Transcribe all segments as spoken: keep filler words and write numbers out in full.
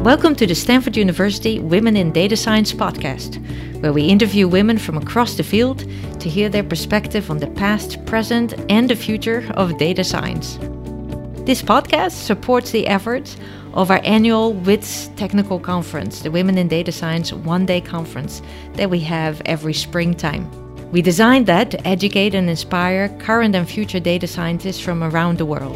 Welcome to the Stanford University Women in Data Science podcast, where we interview women from across the field to hear their perspective on the past, present, and the future of data science. This podcast supports the efforts of our annual W I T S Technical Conference, the Women in Data Science one-day conference that we have every springtime. We designed that to educate and inspire current and future data scientists from around the world.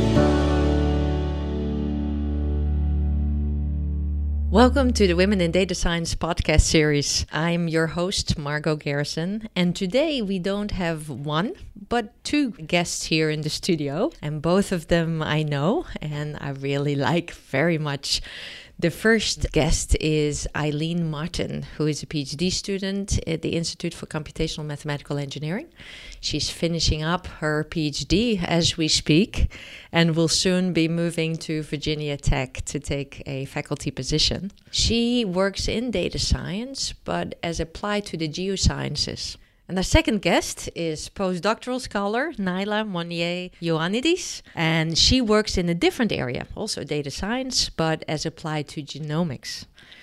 Welcome to the Women in Data Science podcast series. I'm your host, Margot Garrison, and today we don't have one, but two guests here in the studio, and both of them I know, and I really like very much. The first guest is Eileen Martin, who is a PhD student at the Institute for Computational Mathematical Engineering. She's finishing up her PhD as we speak and will soon be moving to Virginia Tech to take a faculty position. She works in data science, but as applied to the geosciences. And our second guest is postdoctoral scholar Naila Monnier-Ioannidis, and she works in a different area, also data science, but as applied to genomics.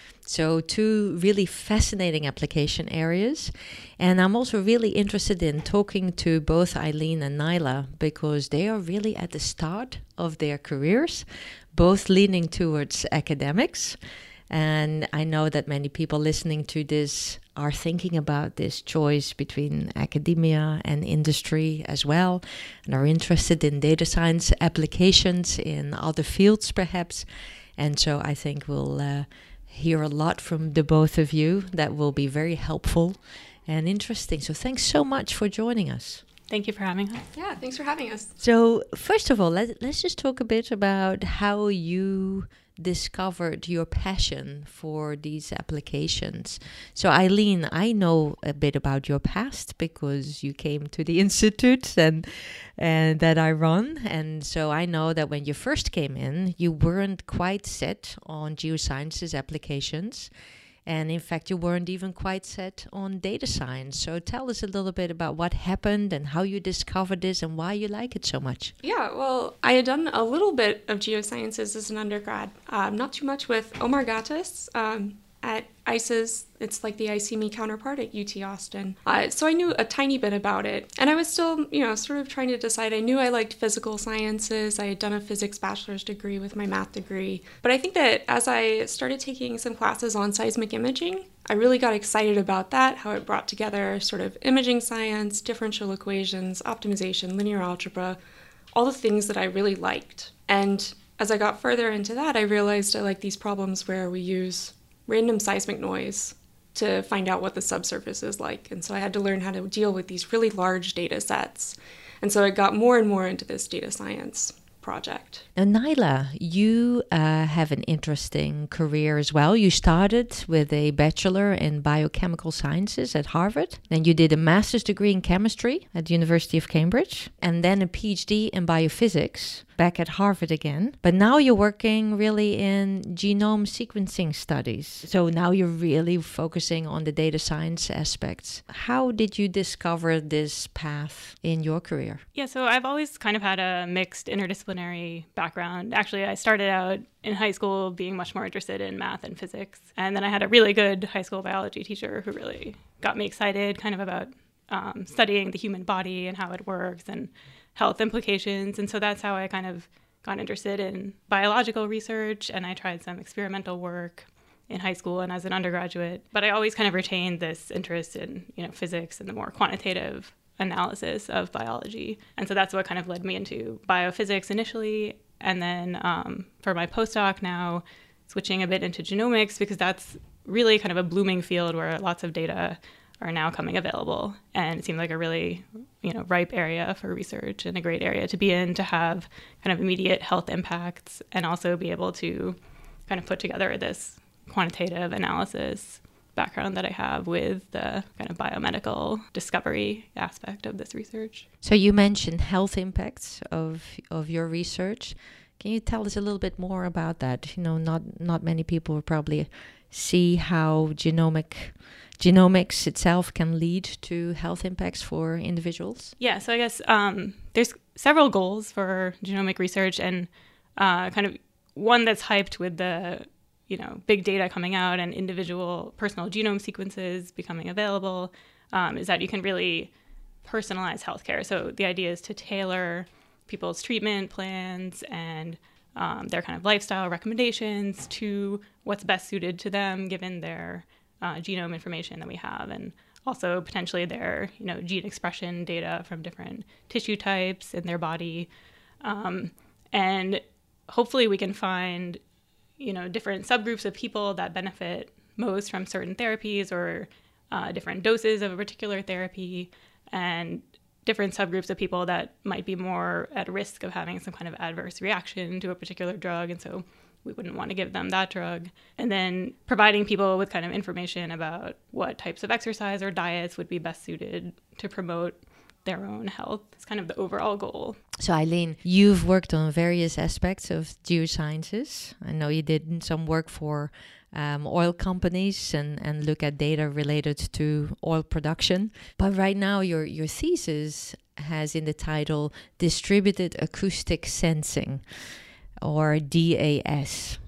So two really fascinating application areas. And I'm also really interested in talking to both Eileen and Naila because they are really at the start of their careers, both leaning towards academics. And I know that many people listening to this are thinking about this choice between academia and industry as well, and are interested in data science applications in other fields perhaps. And so I think we'll uh, hear a lot from the both of you that will be very helpful and interesting. So thanks so much for joining us. Thank you for having us. Yeah, thanks for having us. So first of all, let, let's just talk a bit about how you discovered your passion for these applications. So Eileen, I know a bit about your past because you came to the institute and and that I run, and so I know that when you first came in, you weren't quite set on geosciences applications. And in fact, you weren't even quite set on data science. So tell us a little bit about what happened and how you discovered this and why you like it so much. Yeah, well, I had done a little bit of geosciences as an undergrad, um, not too much with Omar Gattis um, at I C E S. It's like the I C M E counterpart at U T Austin. Uh, so I knew a tiny bit about it. And I was still, you know, sort of trying to decide. I knew I liked physical sciences. I had done a physics bachelor's degree with my math degree. But I think that as I started taking some classes on seismic imaging, I really got excited about that, how it brought together sort of imaging science, differential equations, optimization, linear algebra, all the things that I really liked. And as I got further into that, I realized I like these problems where we use random seismic noise to find out what the subsurface is like. And so I had to learn how to deal with these really large data sets. And so I got more and more into this data science project. Now, Naila, you uh, have an interesting career as well. You started with a bachelor in biochemical sciences at Harvard. Then you did a master's degree in chemistry at the University of Cambridge, and then a PhD in biophysics back at Harvard again. But now you're working really in genome sequencing studies. So now you're really focusing on the data science aspects. How did you discover this path in your career? Yeah, so I've always kind of had a mixed interdisciplinary background. Actually, I started out in high school being much more interested in math and physics. And then I had a really good high school biology teacher who really got me excited kind of about um, studying the human body and how it works and health implications. And so that's how I kind of got interested in biological research, and I tried some experimental work in high school and as an undergraduate. But I always kind of retained this interest in, you know, physics and the more quantitative analysis of biology. And so that's what kind of led me into biophysics initially. And then um, for my postdoc now, switching a bit into genomics, because that's really kind of a blooming field where lots of data are now coming available. And it seemed like a really, you know, ripe area for research and a great area to be in, to have kind of immediate health impacts and also be able to kind of put together this quantitative analysis background that I have with the kind of biomedical discovery aspect of this research. So you mentioned health impacts of of your research. Can you tell us a little bit more about that? You know, not not many people will probably see how genomic genomics itself can lead to health impacts for individuals. Yeah, so I guess um, there's several goals for genomic research, and uh, kind of one that's hyped with the you know, big data coming out and individual personal genome sequences becoming available, um, is that you can really personalize healthcare. So the idea is to tailor people's treatment plans and um, their kind of lifestyle recommendations to what's best suited to them given their uh, genome information that we have, and also potentially their, you know, gene expression data from different tissue types in their body. Um, and hopefully we can find, you know, different subgroups of people that benefit most from certain therapies or uh, different doses of a particular therapy, and different subgroups of people that might be more at risk of having some kind of adverse reaction to a particular drug. And so we wouldn't want to give them that drug. And then providing people with kind of information about what types of exercise or diets would be best suited to promote their own health. It's kind of the overall goal. So Eileen, you've worked on various aspects of geosciences. I know you did some work for um, oil companies and, and look at data related to oil production. But right now your, your thesis has in the title Distributed Acoustic Sensing, or D A S.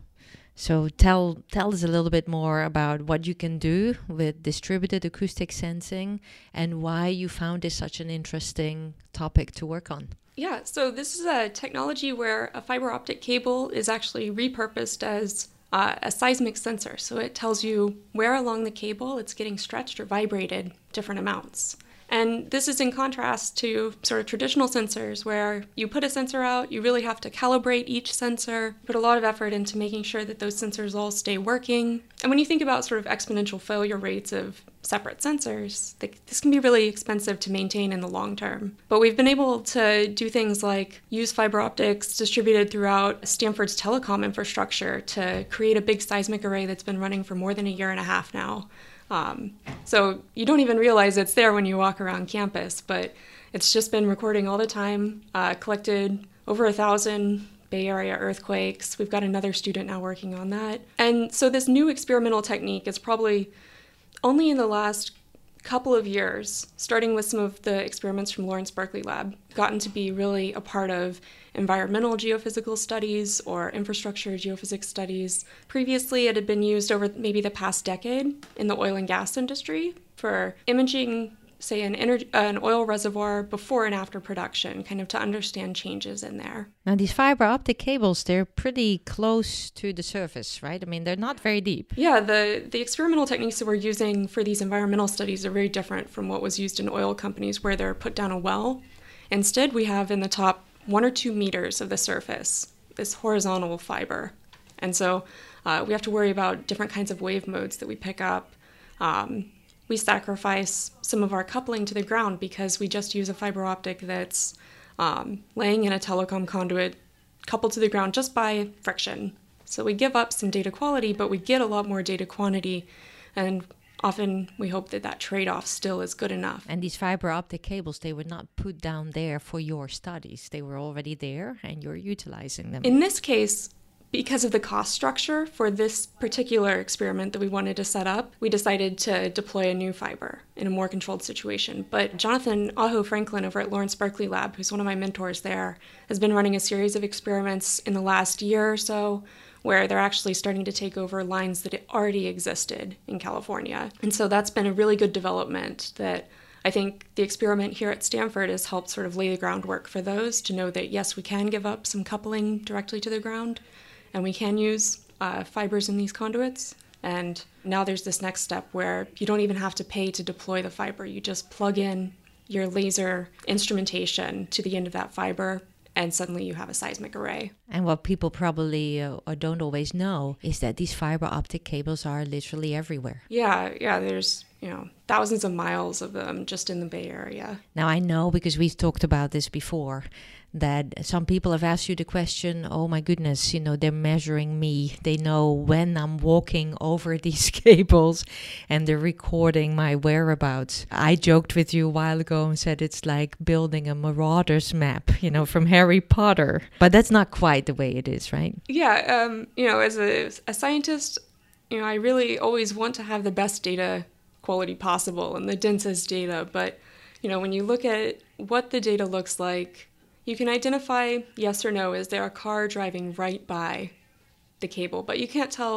So tell tell us a little bit more about what you can do with distributed acoustic sensing and why you found this such an interesting topic to work on. Yeah, so this is a technology where a fiber optic cable is actually repurposed as uh, a seismic sensor. So it tells you where along the cable it's getting stretched or vibrated different amounts. And this is in contrast to sort of traditional sensors where you put a sensor out, you really have to calibrate each sensor, put a lot of effort into making sure that those sensors all stay working. And when you think about sort of exponential failure rates of separate sensors, they, this can be really expensive to maintain in the long term. But we've been able to do things like use fiber optics distributed throughout Stanford's telecom infrastructure to create a big seismic array that's been running for more than a year and a half now. Um, so you don't even realize it's there when you walk around campus, but it's just been recording all the time, uh, collected over a thousand Bay Area earthquakes. We've got another student now working on that. And so this new experimental technique is probably only in the last couple of years, starting with some of the experiments from Lawrence Berkeley Lab, gotten to be really a part of environmental geophysical studies or infrastructure geophysics studies. Previously, it had been used over maybe the past decade in the oil and gas industry for imaging, say, an, ener- an oil reservoir before and after production, kind of to understand changes in there. Now, these fiber optic cables, they're pretty close to the surface, right? I mean, they're not very deep. Yeah, the, the experimental techniques that we're using for these environmental studies are very different from what was used in oil companies where they're put down a well. Instead, we have in the top one or two meters of the surface this horizontal fiber. And so uh, we have to worry about different kinds of wave modes that we pick up. Um, we sacrifice some of our coupling to the ground because we just use a fiber optic that's um, laying in a telecom conduit coupled to the ground just by friction. So we give up some data quality, but we get a lot more data quantity, and often we hope that that trade-off still is good enough. And these fiber optic cables, they were not put down there for your studies. They were already there and you're utilizing them. In this case, because of the cost structure for this particular experiment that we wanted to set up, we decided to deploy a new fiber in a more controlled situation. But Jonathan Aho Franklin over at Lawrence Berkeley Lab, who's one of my mentors there, has been running a series of experiments in the last year or so where they're actually starting to take over lines that already existed in California. And so that's been a really good development that I think the experiment here at Stanford has helped sort of lay the groundwork for those to know that, yes, we can give up some coupling directly to the ground, and we can use uh, fibers in these conduits. And now there's this next step where you don't even have to pay to deploy the fiber. You just plug in your laser instrumentation to the end of that fiber, and suddenly you have a seismic array. And what people probably uh, or don't always know is that these fiber optic cables are literally everywhere. Yeah, yeah, there's, you know, thousands of miles of them just in the Bay Area. Now, I know, because we've talked about this before, that some people have asked you the question, oh my goodness, you know, they're measuring me. They know when I'm walking over these cables and they're recording my whereabouts. I joked with you a while ago and said it's like building a Marauders map, you know, from Harry Potter. But that's not quite the way it is, right? Yeah, um, you know, as a, a scientist, you know, I really always want to have the best data quality possible and the densest data. But, you know, when you look at what the data looks like, you can identify yes or no, is there a car driving right by the cable, but you can't tell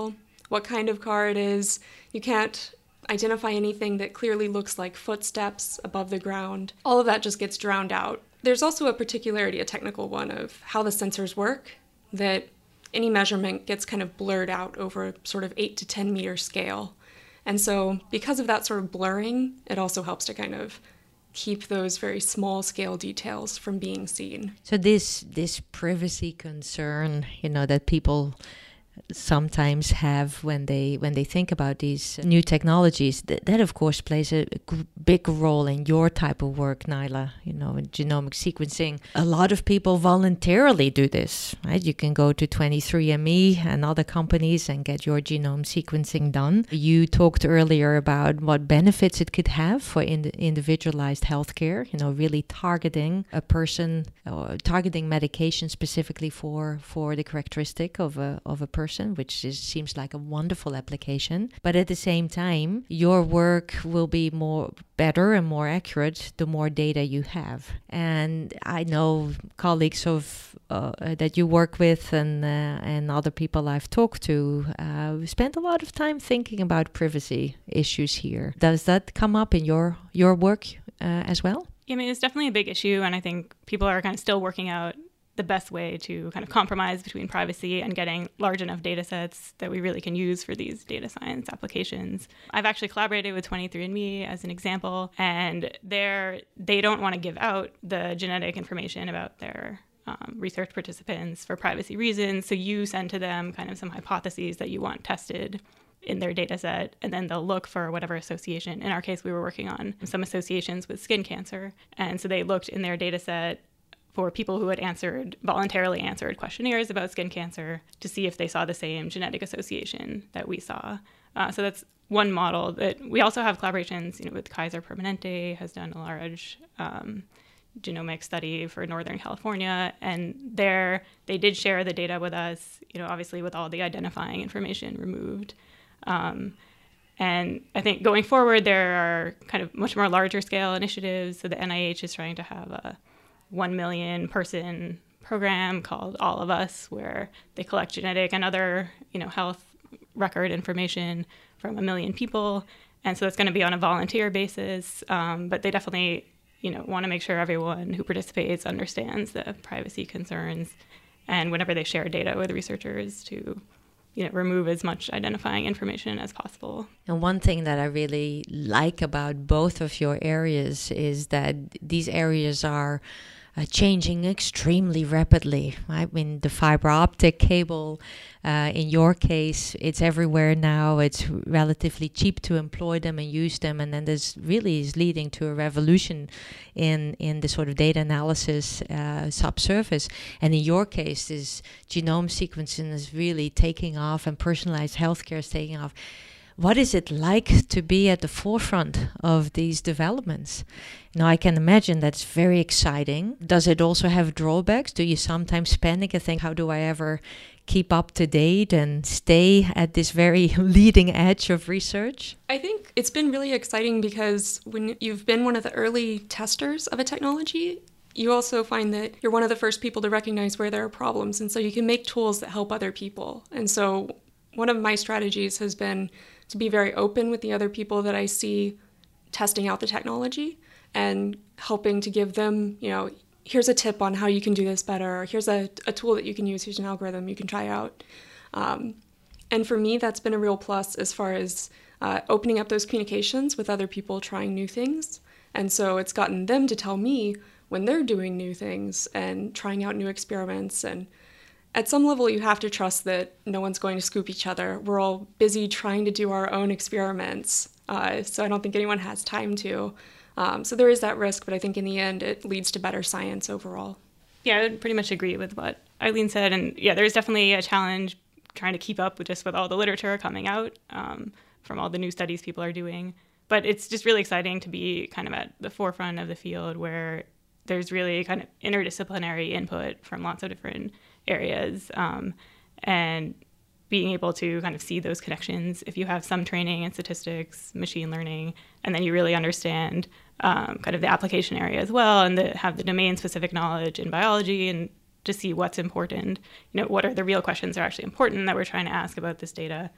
what kind of car it is. You can't identify anything that clearly looks like footsteps above the ground. All of that just gets drowned out. There's also a particularity, a technical one, of how the sensors work, that any measurement gets kind of blurred out over a sort of eight to ten meter scale. And so because of that sort of blurring, it also helps to kind of keep those very small scale details from being seen. So this this privacy concern, you know, that people sometimes have when they when they think about these new technologies, that, that of course plays a, a big role in your type of work, Nyla. You know, in genomic sequencing, a lot of people voluntarily do this, right? You can go to twenty-three and me and other companies and get your genome sequencing done. You talked earlier about what benefits it could have for ind- individualized healthcare, you know, really targeting a person or targeting medication specifically for for the characteristic of a of a person. person, which is, seems like a wonderful application. But at the same time, your work will be more better and more accurate the more data you have. And I know colleagues of uh, that you work with and uh, and other people I've talked to uh, spend a lot of time thinking about privacy issues here. Does that come up in your your work uh, as well? I mean, it's definitely a big issue, and I think people are kind of still working out the best way to kind of compromise between privacy and getting large enough data sets that we really can use for these data science applications. I've actually collaborated with twenty-three and me as an example, and they're, they don't want to give out the genetic information about their um, research participants for privacy reasons. So you send to them kind of some hypotheses that you want tested in their data set, and then they'll look for whatever association. In our case, we were working on some associations with skin cancer. And so they looked in their data set for people who had answered, voluntarily answered questionnaires about skin cancer to see if they saw the same genetic association that we saw. Uh, so that's one model. That we also have collaborations, you know, with Kaiser Permanente has done a large um, genomic study for Northern California, and there they did share the data with us, you know, obviously with all the identifying information removed. Um, and I think going forward, there are kind of much more larger scale initiatives. So the N I H is trying to have a one million person program called All of Us, where they collect genetic and other, you know, health record information from a million people. And so it's going to be on a volunteer basis. Um, but they definitely, you know, want to make sure everyone who participates understands the privacy concerns. And whenever they share data with researchers, to, you know, remove as much identifying information as possible. And one thing that I really like about both of your areas is that these areas are Uh, changing extremely rapidly. I mean, the fiber optic cable, uh, in your case, it's everywhere now. It's relatively cheap to employ them and use them. And then this really is leading to a revolution in, in the sort of data analysis uh, subsurface. And in your case, this genome sequencing is really taking off and personalized healthcare is taking off. What is it like to be at the forefront of these developments? Now, I can imagine that's very exciting. Does it also have drawbacks? Do you sometimes panic and think, how do I ever keep up to date and stay at this very leading edge of research? I think it's been really exciting because when you've been one of the early testers of a technology, you also find that you're one of the first people to recognize where there are problems. And so you can make tools that help other people. And so one of my strategies has been to be very open with the other people that I see testing out the technology and helping to give them, you know, here's a tip on how you can do this better. Or here's a, a tool that you can use. Here's an algorithm you can try out. Um, and for me, that's been a real plus as far as uh, opening up those communications with other people trying new things. And so it's gotten them to tell me when they're doing new things and trying out new experiments. And at some level, you have to trust that no one's going to scoop each other. We're all busy trying to do our own experiments, uh, so I don't think anyone has time to. Um, so there is that risk, but I think in the end, it leads to better science overall. Yeah, I would pretty much agree with what Eileen said. And yeah, there's definitely a challenge trying to keep up with just with all the literature coming out um, from all the new studies people are doing. But it's just really exciting to be kind of at the forefront of the field where there's really kind of interdisciplinary input from lots of different areas, um, and being able to kind of see those connections. If you have some training in statistics, machine learning, and then you really understand um, kind of the application area as well, and the, have the domain-specific knowledge in biology, and to see what's important, you know, what are the real questions that are actually important that we're trying to ask about this data,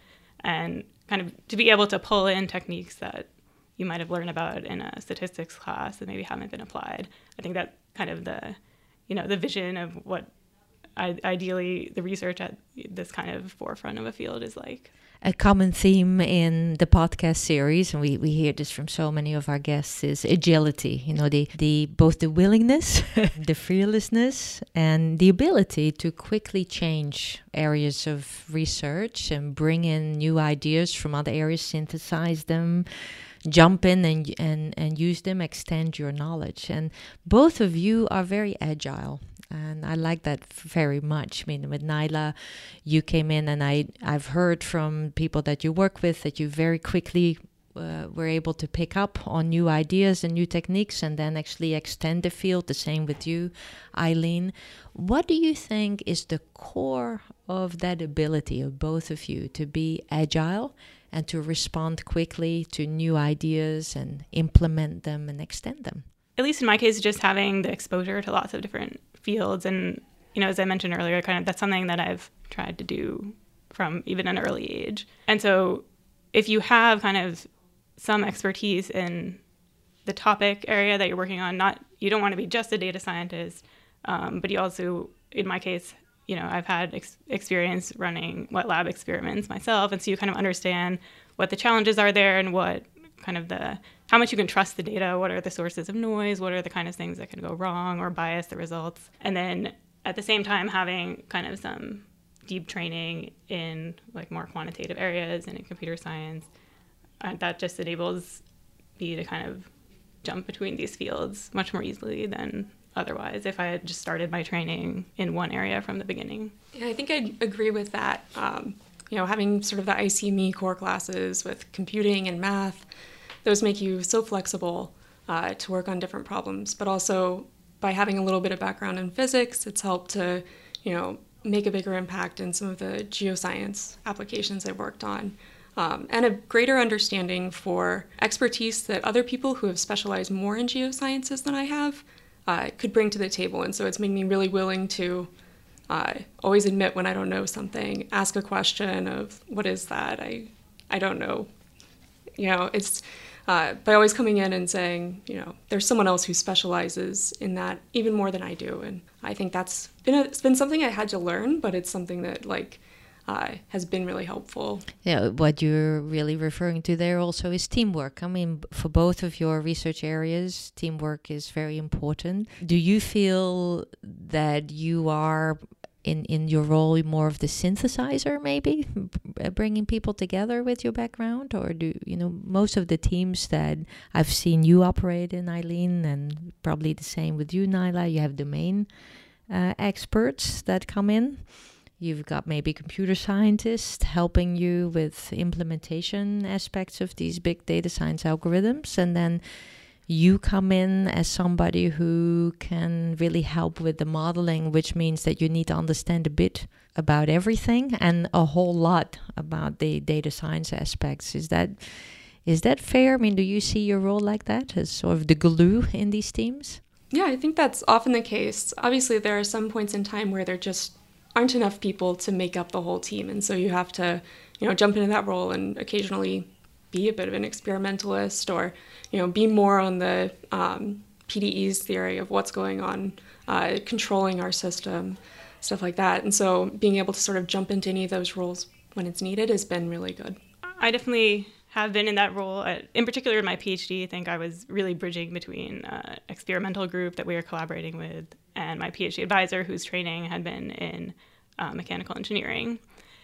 and kind of to be able to pull in techniques that you might have learned about in a statistics class that maybe haven't been applied. I think that kind of the, you know, the vision of what I, ideally the research at this kind of forefront of a field is like. A common theme in the podcast series, and we, we hear this from so many of our guests, is agility. You know, the, the both the willingness, the fearlessness, and the ability to quickly change areas of research and bring in new ideas from other areas, synthesize them, jump in and and and use them, extend your knowledge. And both of you are very agile. And I like that very much. I mean, with Naila, you came in, and I, I've heard from people that you work with that you very quickly uh, were able to pick up on new ideas and new techniques and then actually extend the field. The same with you, Eileen. What do you think is the core of that ability of both of you to be agile and to respond quickly to new ideas and implement them and extend them? At least in my case, just having the exposure to lots of different fields. And, you know, as I mentioned earlier, kind of that's something that I've tried to do from even an early age. And so if you have kind of some expertise in the topic area that you're working on, not, you don't want to be just a data scientist, um, but you also, in my case, you know, I've had ex- experience running wet lab experiments myself. And so you kind of understand what the challenges are there and what kind of the, how much you can trust the data, what are the sources of noise, what are the kind of things that can go wrong or bias the results. And then at the same time, having kind of some deep training in like more quantitative areas and in computer science, uh, that just enables me to kind of jump between these fields much more easily than otherwise if I had just started my training in one area from the beginning. Yeah, I think I'd agree with that. Um, you know, having sort of the I C M E core classes with computing and math, those make you so flexible uh, to work on different problems. But also, by having a little bit of background in physics, it's helped to, you know, make a bigger impact in some of the geoscience applications I've worked on. Um, and a greater understanding for expertise that other people who have specialized more in geosciences than I have uh, could bring to the table. And so it's made me really willing to uh, always admit when I don't know something, ask a question of, what is that? I, I don't know. You know, it's uh, by always coming in and saying, you know, there's someone else who specializes in that even more than I do. And I think that's been, a, it's been something I had to learn, but it's something that, like, Uh, has been really helpful. Yeah, what you're really referring to there also is teamwork. I mean, for both of your research areas, teamwork is very important. Do you feel that you are, in, in your role, more of the synthesizer, maybe, B- bringing people together with your background? Or do, you know, most of the teams that I've seen you operate in, Eileen, and probably the same with you, Naila, you have domain uh, experts that come in. You've got maybe computer scientists helping you with implementation aspects of these big data science algorithms. And then you come in as somebody who can really help with the modeling, which means that you need to understand a bit about everything and a whole lot about the data science aspects. Is that is that fair? I mean, do you see your role like that as sort of the glue in these teams? Yeah, I think that's often the case. Obviously, there are some points in time where there just aren't enough people to make up the whole team. And so you have to, you know, jump into that role and occasionally be a bit of an experimentalist or, you know, be more on the um, P D E's theory of what's going on, uh, controlling our system, stuff like that. And so being able to sort of jump into any of those roles when it's needed has been really good. I definitely have been in that role. In particular, in my PhD, I think I was really bridging between an experimental group that we were collaborating with and my PhD advisor, whose training had been in uh, mechanical engineering.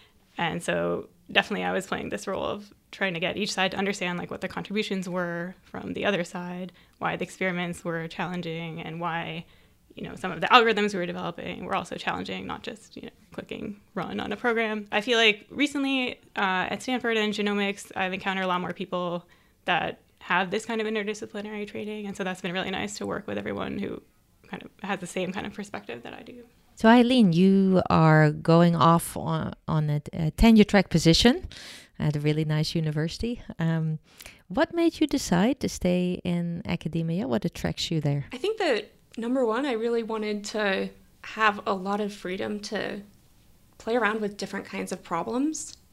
And so definitely I was playing this role of trying to get each side to understand like what the contributions were from the other side, why the experiments were challenging, and why, you know, some of the algorithms we were developing were also challenging, not just, you know, clicking run on a program. I feel like recently uh, at Stanford and genomics, I've encountered a lot more people that have this kind of interdisciplinary training. And so that's been really nice to work with everyone who kind of has the same kind of perspective that I do. So Eileen, you are going off on, on a, a tenure track position at a really nice university. Um, what made you decide to stay in academia? What attracts you there? I think that, number one, I really wanted to have a lot of freedom to play around with different kinds of problems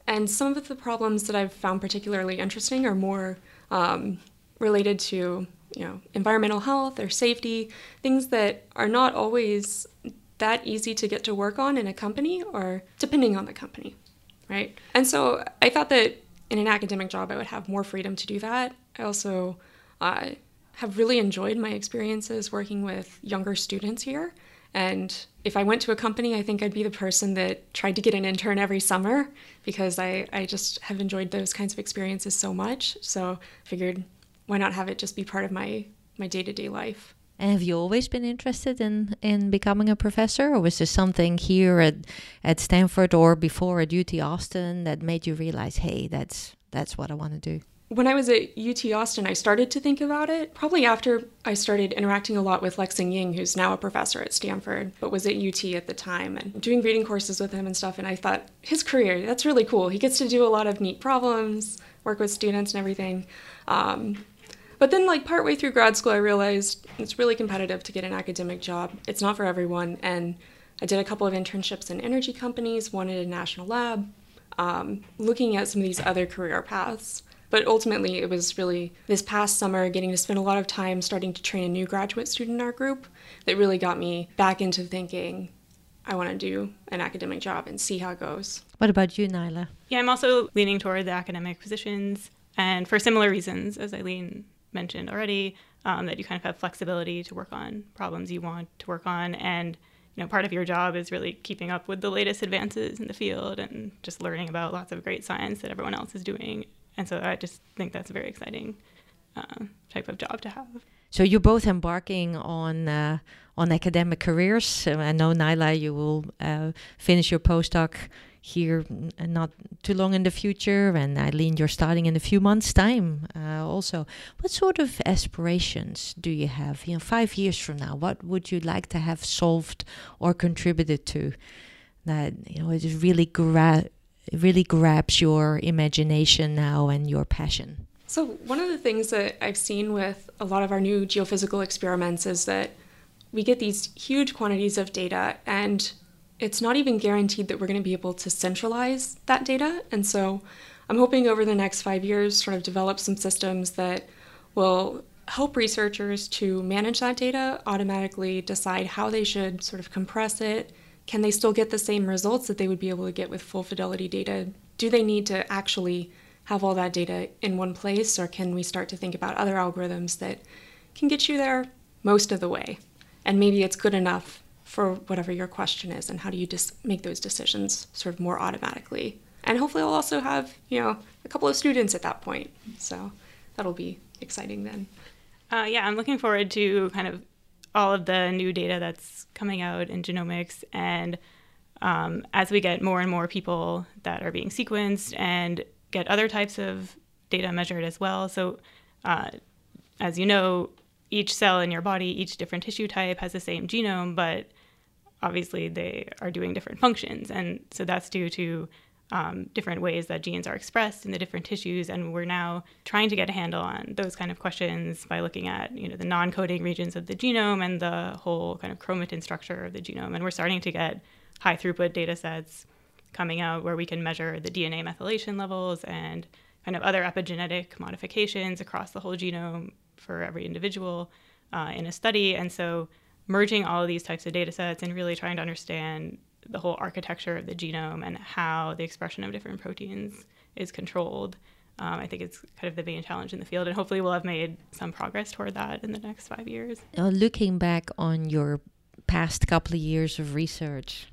And some of the problems that I've found particularly interesting are more um, related to, you know, environmental health or safety, things that are not always that easy to get to work on in a company or depending on the company, right? And so I thought that in an academic job, I would have more freedom to do that. I also uh, have really enjoyed my experiences working with younger students here. And if I went to a company, I think I'd be the person that tried to get an intern every summer because I, I just have enjoyed those kinds of experiences so much. So I figured, why not have it just be part of my, my day-to-day life? And have you always been interested in, in becoming a professor, or was there something here at, at Stanford or before at U T Austin that made you realize, hey, that's that's what I want to do? When I was at U T Austin, I started to think about it, probably after I started interacting a lot with Lexing Ying, who's now a professor at Stanford, but was at U T at the time, and doing reading courses with him and stuff. And I thought, his career, that's really cool. He gets to do a lot of neat problems, work with students and everything. Um, But then, like, partway through grad school, I realized it's really competitive to get an academic job. It's not for everyone. And I did a couple of internships in energy companies, one at a national lab, um, looking at some of these other career paths. But ultimately, it was really this past summer, getting to spend a lot of time starting to train a new graduate student in our group that really got me back into thinking, I want to do an academic job and see how it goes. What about you, Nyla? Yeah, I'm also leaning toward the academic positions, and for similar reasons, as Eileen mentioned already, um, that you kind of have flexibility to work on problems you want to work on, and you know, part of your job is really keeping up with the latest advances in the field and just learning about lots of great science that everyone else is doing. And so I just think that's a very exciting uh, type of job to have. So you're both embarking on uh, on academic careers. So I know, Nyla, you will uh, finish your postdoc here uh, not too long in the future, and Eileen, you're starting in a few months' time uh, also. What sort of aspirations do you have? You know, five years from now, what would you like to have solved or contributed to that, you know, it just really gra- really grabs your imagination now and your passion? So one of the things that I've seen with a lot of our new geophysical experiments is that we get these huge quantities of data, and it's not even guaranteed that we're going to be able to centralize that data. And so I'm hoping over the next five years sort of develop some systems that will help researchers to manage that data, automatically decide how they should sort of compress it. Can they still get the same results that they would be able to get with full fidelity data? Do they need to actually have all that data in one place, or can we start to think about other algorithms that can get you there most of the way? And maybe it's good enough for whatever your question is, and how do you just make those decisions sort of more automatically? And hopefully I'll also have, you know, a couple of students at that point. So that'll be exciting then. Uh, yeah, I'm looking forward to kind of all of the new data that's coming out in genomics. And um, as we get more and more people that are being sequenced and get other types of data measured as well. So uh, as you know, each cell in your body, each different tissue type has the same genome, but obviously they are doing different functions. And so that's due to um, different ways that genes are expressed in the different tissues. And we're now trying to get a handle on those kind of questions by looking at, you know, the non-coding regions of the genome and the whole kind of chromatin structure of the genome. And we're starting to get high throughput data sets coming out where we can measure the D N A methylation levels and kind of other epigenetic modifications across the whole genome for every individual uh, in a study. And so merging all of these types of data sets and really trying to understand the whole architecture of the genome and how the expression of different proteins is controlled, um, I think it's kind of the main challenge in the field. And hopefully we'll have made some progress toward that in the next five years. Uh, looking back on your past couple of years of research,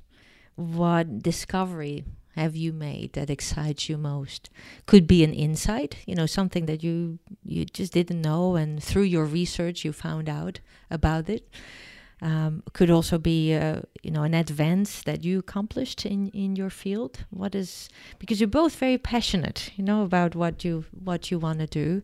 what discovery have you made that excites you most? Could be an insight, you know, something that you you just didn't know, and through your research you found out about it. Um, could also be, uh, you know, an advance that you accomplished in, in your field. What is, because you're both very passionate, you know, about what you what you want to do.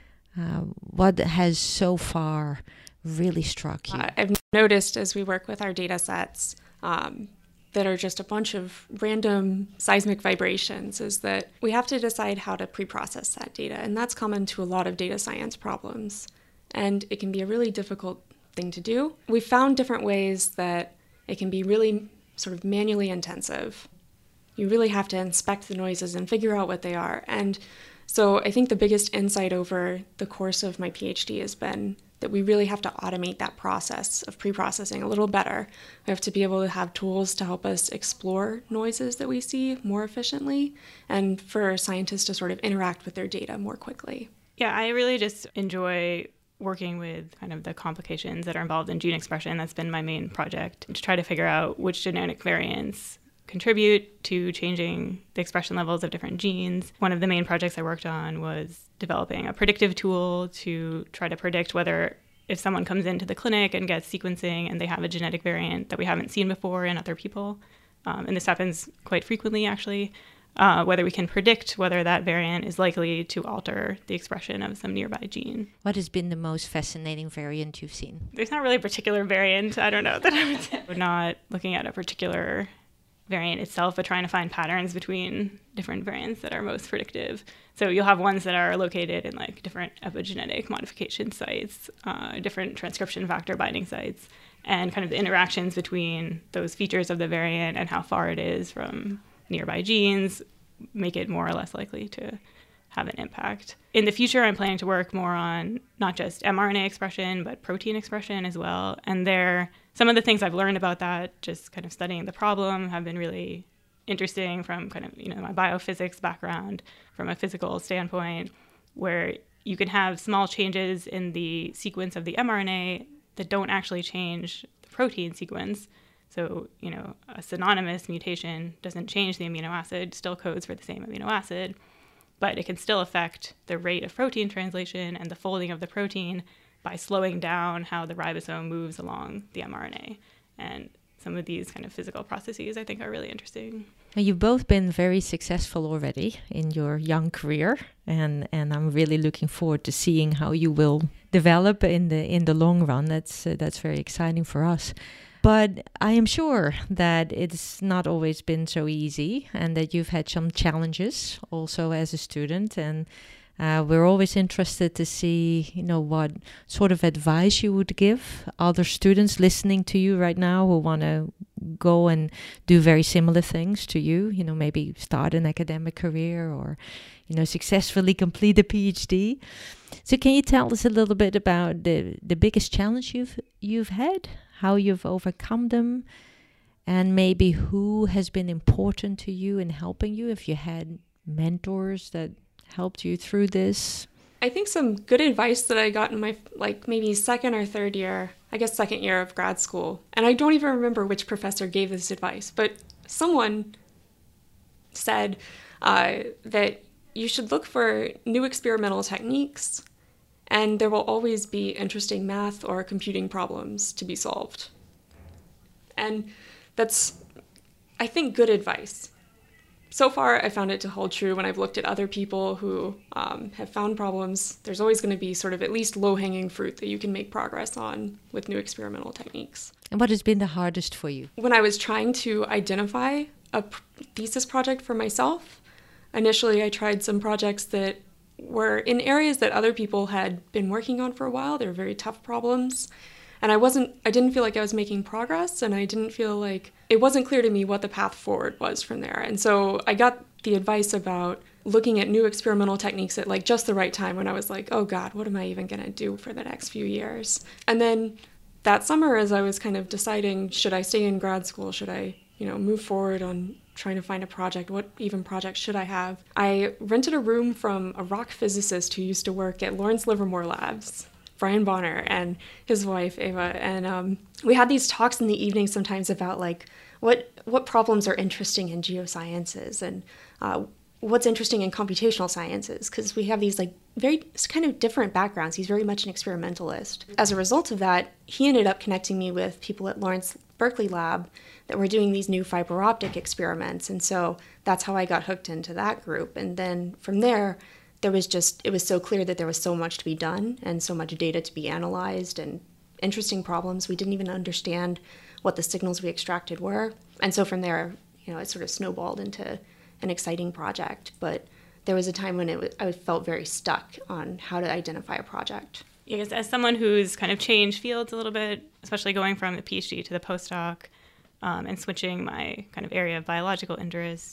Uh, what has so far really struck you? Uh, I've noticed as we work with our data sets um, that are just a bunch of random seismic vibrations is that we have to decide how to pre-process that data. And that's common to a lot of data science problems. And it can be a really difficult thing to do. We've found different ways that it can be really sort of manually intensive You really have to inspect the noises and figure out what they are. And so I think the biggest insight over the course of my PhD has been that we really have to automate that process of pre-processing a little better. We have to be able to have tools to help us explore noises that we see more efficiently, and for scientists to sort of interact with their data more quickly. Yeah, I really just enjoy working with kind of the complications that are involved in gene expression. That's been my main project, to try to figure out which genetic variants contribute to changing the expression levels of different genes. One of the main projects I worked on was developing a predictive tool to try to predict whether, if someone comes into the clinic and gets sequencing and they have a genetic variant that we haven't seen before in other people, um, and this happens quite frequently actually, uh, whether we can predict whether that variant is likely to alter the expression of some nearby gene. What has been the most fascinating variant you've seen? There's not really a particular variant, I don't know, that I would say. We're not looking at a particular variant itself, but trying to find patterns between different variants that are most predictive. So you'll have ones that are located in like different epigenetic modification sites, uh, different transcription factor binding sites, and kind of the interactions between those features of the variant and how far it is from nearby genes make it more or less likely to have an impact. In the future, I'm planning to work more on not just mRNA expression, but protein expression as well. And there, some of the things I've learned about that, just kind of studying the problem, have been really interesting from kind of, you know, my biophysics background, from a physical standpoint, where you can have small changes in the sequence of the mRNA that don't actually change the protein sequence. So, you know, a synonymous mutation doesn't change the amino acid, still codes for the same amino acid, but it can still affect the rate of protein translation and the folding of the protein by slowing down how the ribosome moves along the mRNA. And some of these kind of physical processes I think are really interesting. You've both been very successful already in your young career, and, and I'm really looking forward to seeing how you will develop in the in the long run. That's uh, that's very exciting for us. But I am sure that it's not always been so easy, and that you've had some challenges also as a student. And uh, we're always interested to see, you know, what sort of advice you would give other students listening to you right now who want to go and do very similar things to you. You know, maybe start an academic career or, you know, successfully complete a PhD. So can you tell us a little bit about the the biggest challenge you've you've had? How you've overcome them, and maybe who has been important to you in helping you, if you had mentors that helped you through this? I think some good advice that I got in my, like, maybe second or third year, I guess second year of grad school, and I don't even remember which professor gave this advice, but someone said uh, that you should look for new experimental techniques, and there will always be interesting math or computing problems to be solved. And that's, I think, good advice. So far, I found it to hold true when I've looked at other people who um, have found problems. There's always going to be sort of at least low-hanging fruit that you can make progress on with new experimental techniques. And what has been the hardest for you? When I was trying to identify a p- thesis project for myself, initially I tried some projects that were in areas that other people had been working on for a while. They were very tough problems. And I wasn't, I didn't feel like I was making progress, and I didn't feel like, it wasn't clear to me what the path forward was from there. And so I got the advice about looking at new experimental techniques at like just the right time, when I was like, oh God, what am I even gonna do for the next few years? And then that summer, as I was kind of deciding, should I stay in grad school? Should I, you know, move forward on trying to find a project? What even project should I have? I rented a room from a rock physicist who used to work at Lawrence Livermore Labs, Brian Bonner, and his wife, Ava. And um, we had these talks in the evening sometimes about like what what problems are interesting in geosciences, and uh, what's interesting in computational sciences, because we have these like very kind of different backgrounds. He's very much an experimentalist. As a result of that, he ended up connecting me with people at Lawrence Berkeley Lab that were doing these new fiber optic experiments. And so that's how I got hooked into that group. And then from there, there was just, it was so clear that there was so much to be done and so much data to be analyzed and interesting problems. We didn't even understand what the signals we extracted were. And so from there, you know, it sort of snowballed into an exciting project. But there was a time when it was, I felt very stuck on how to identify a project. Yeah, because as someone who's kind of changed fields a little bit, especially going from the PhD to the postdoc, um, and switching my kind of area of biological interest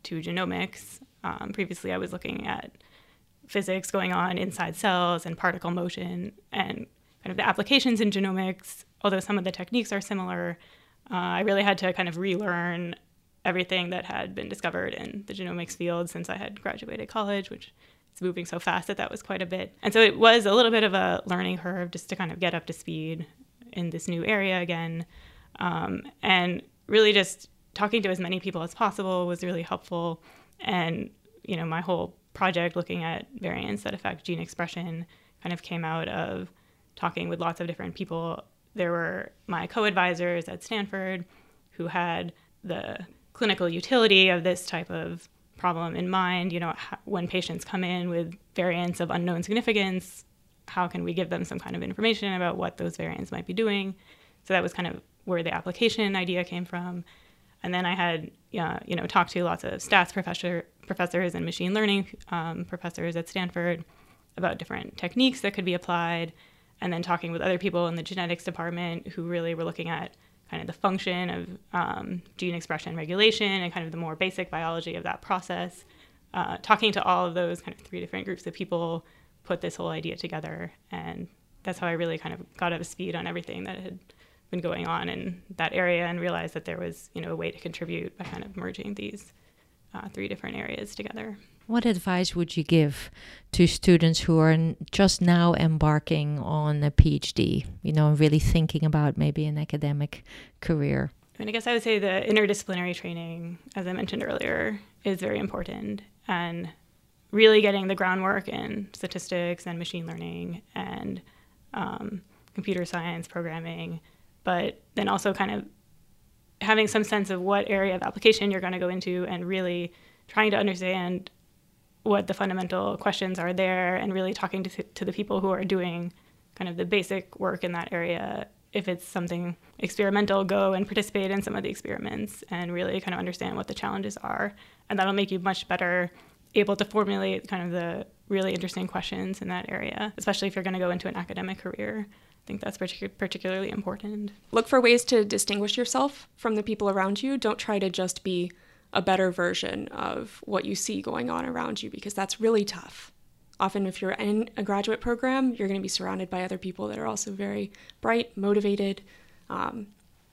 to genomics. Um, previously, I was looking at physics going on inside cells and particle motion and kind of the applications in genomics. Although some of the techniques are similar, uh, I really had to kind of relearn everything that had been discovered in the genomics field since I had graduated college, which is moving so fast that that was quite a bit. And so it was a little bit of a learning curve just to kind of get up to speed in this new area again. Um, and really just talking to as many people as possible was really helpful. And, you know, my whole project looking at variants that affect gene expression kind of came out of talking with lots of different people. There were my co-advisors at Stanford who had the clinical utility of this type of problem in mind. You know, when patients come in with variants of unknown significance, how can we give them some kind of information about what those variants might be doing? So that was kind of where the application idea came from. And then I had, uh, you know, talked to lots of stats professor, professors and machine learning um, professors at Stanford about different techniques that could be applied, and then talking with other people in the genetics department who really were looking at kind of the function of um, gene expression regulation and kind of the more basic biology of that process. Uh, talking to all of those kind of three different groups of people put this whole idea together, and that's how I really kind of got up to speed on everything that had been going on in that area and realized that there was, you know, a way to contribute by kind of merging these uh, three different areas together. What advice would you give to students who are just now embarking on a PhD, you know, and really thinking about maybe an academic career? I mean, I guess I would say the interdisciplinary training, as I mentioned earlier, is very important, and really getting the groundwork in statistics and machine learning and um, computer science programming, but then also kind of having some sense of what area of application you're going to go into and really trying to understand what the fundamental questions are there and really talking to, th- to the people who are doing kind of the basic work in that area. If it's something experimental, go and participate in some of the experiments and really kind of understand what the challenges are. And that'll make you much better able to formulate kind of the really interesting questions in that area, especially if you're going to go into an academic career. I think that's partic- particularly important. Look for ways to distinguish yourself from the people around you. Don't try to just be a better version of what you see going on around you, because that's really tough. Often if you're in a graduate program, you're going to be surrounded by other people that are also very bright, motivated. Um,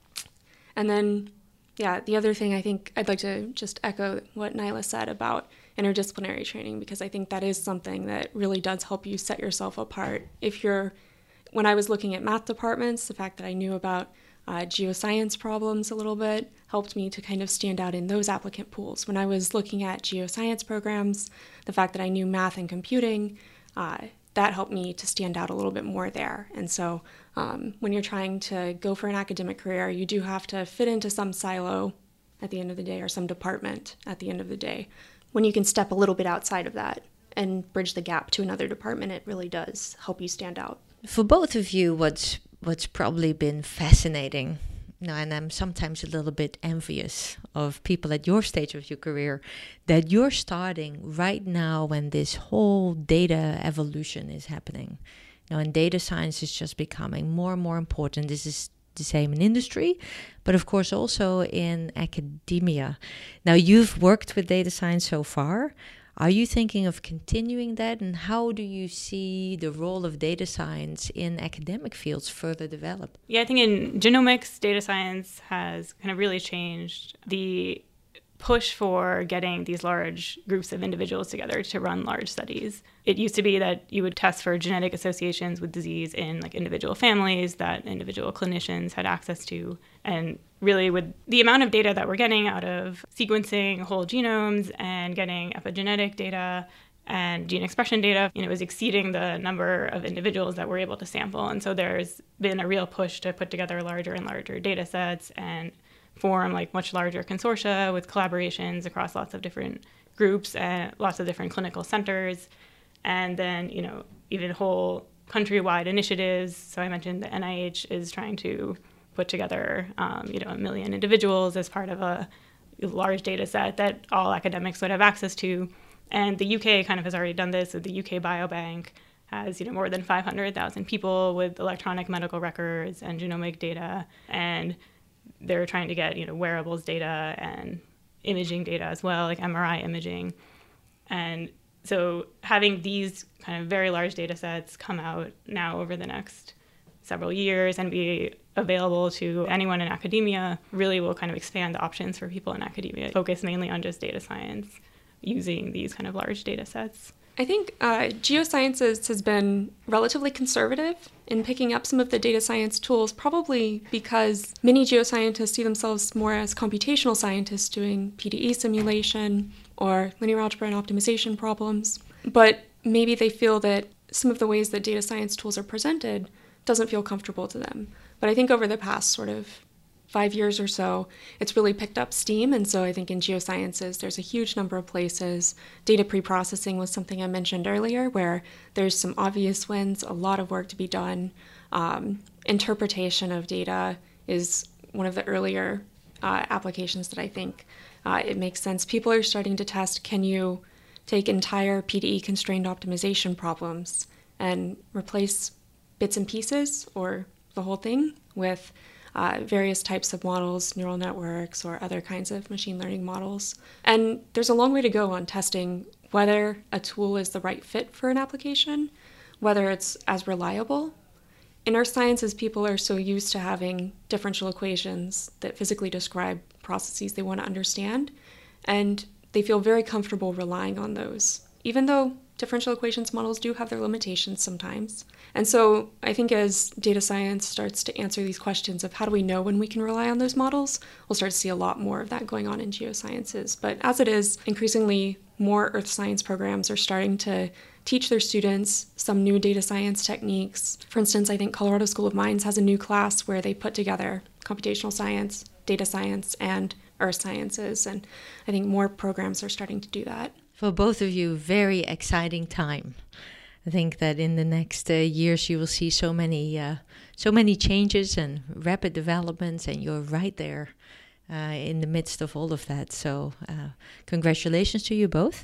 and then, yeah, the other thing I think I'd like to just echo what Nyla said about interdisciplinary training, because I think that is something that really does help you set yourself apart. If you're, when I was looking at math departments, the fact that I knew about Uh, geoscience problems a little bit helped me to kind of stand out in those applicant pools. When I was looking at geoscience programs, the fact that I knew math and computing, uh, that helped me to stand out a little bit more there. And so um, when you're trying to go for an academic career, you do have to fit into some silo at the end of the day, or some department at the end of the day. When you can step a little bit outside of that and bridge the gap to another department, it really does help you stand out. For both of you, what's what's probably been fascinating, you know, and I'm sometimes a little bit envious of people at your stage of your career, that you're starting right now when this whole data evolution is happening. You know, and data science is just becoming more and more important. This is the same in industry, but of course also in academia. Now, you've worked with data science so far. Are you thinking of continuing that, and how do you see the role of data science in academic fields further develop? Yeah, I think in genomics, data science has kind of really changed. The push for getting these large groups of individuals together to run large studies. It used to be that you would test for genetic associations with disease in like individual families that individual clinicians had access to. And really with the amount of data that we're getting out of sequencing whole genomes and getting epigenetic data and gene expression data, you know, it was exceeding the number of individuals that we're able to sample. And so there's been a real push to put together larger and larger data sets and form like much larger consortia with collaborations across lots of different groups and lots of different clinical centers. And then, you know, even whole countrywide initiatives. So I mentioned the N I H is trying to put together, um, you know, a million individuals as part of a large data set that all academics would have access to. And the U K kind of has already done this. So the U K Biobank has, you know, more than five hundred thousand people with electronic medical records and genomic data. And they're trying to get, you know, wearables data and imaging data as well, like M R I imaging. And so having these kind of very large data sets come out now over the next several years and be available to anyone in academia really will kind of expand the options for people in academia, focus mainly on just data science using these kind of large data sets. I think uh, geosciences has been relatively conservative in picking up some of the data science tools, probably because many geoscientists see themselves more as computational scientists doing P D E simulation or linear algebra and optimization problems. But maybe they feel that some of the ways that data science tools are presented doesn't feel comfortable to them. But I think over the past sort of five years or so, it's really picked up steam. And so I think in geosciences, there's a huge number of places. Data pre-processing was something I mentioned earlier, where there's some obvious wins, a lot of work to be done. Um, interpretation of data is one of the earlier uh, applications that I think uh, it makes sense. People are starting to test, can you take entire P D E constrained optimization problems and replace bits and pieces or the whole thing with uh, various types of models, neural networks, or other kinds of machine learning models. And there's a long way to go on testing whether a tool is the right fit for an application, whether it's as reliable. In earth sciences, people are so used to having differential equations that physically describe processes they want to understand, and they feel very comfortable relying on those, even though differential equations models do have their limitations sometimes. And so I think as data science starts to answer these questions of how do we know when we can rely on those models, we'll start to see a lot more of that going on in geosciences. But as it is, increasingly more earth science programs are starting to teach their students some new data science techniques. For instance, I think Colorado School of Mines has a new class where they put together computational science, data science, and earth sciences. And I think more programs are starting to do that. For both of you, very exciting time. I think that in the next uh, years you will see so many, uh, so many changes and rapid developments, and you're right there uh, in the midst of all of that. So, uh, congratulations to you both.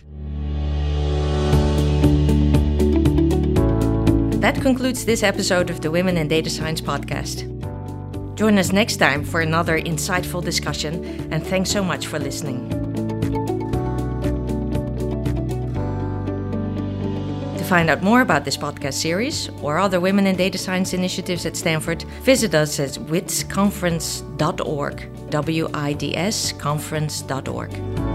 That concludes this episode of the Women in Data Science podcast. Join us next time for another insightful discussion, and thanks so much for listening. To find out more about this podcast series or other Women in Data Science initiatives at Stanford, visit us at wids conference dot org, W I D S conference dot org.